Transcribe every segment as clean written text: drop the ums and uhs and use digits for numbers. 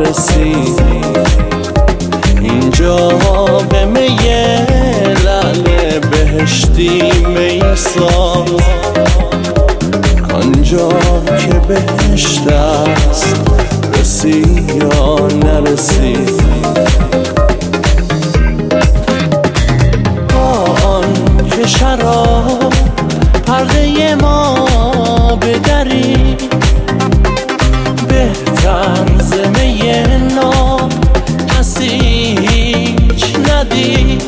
نرسید، اینجا به می لعل بهشتی میساز، آنجا که بهشت است رسید یا نرسید. آن که شراب پرده ما بدری، بهتر ز می ناب کسی هیچ ندید.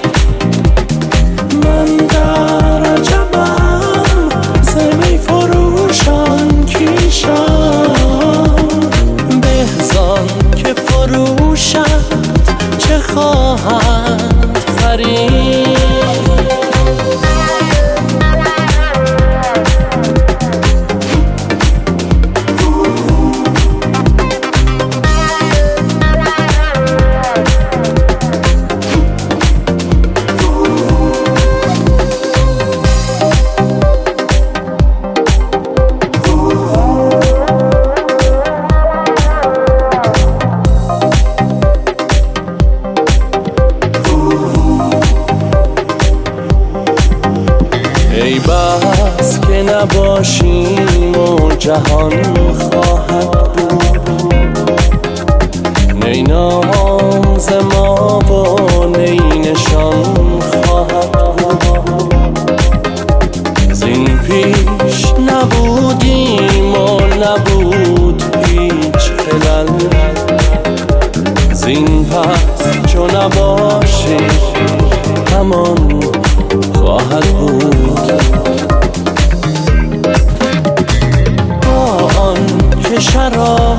من در عجبم ز می فروشان کیشان، بهزان که فروشد چه خواهند خرید. ای بس که نباشیم و جهان خواهد بود، نی نام ز ما و نی نشان خواهد بود. زین پیش نبودیم و نبود هیچ خلل، زین پس چو نباشیم همان خواهد بود. آن که شراب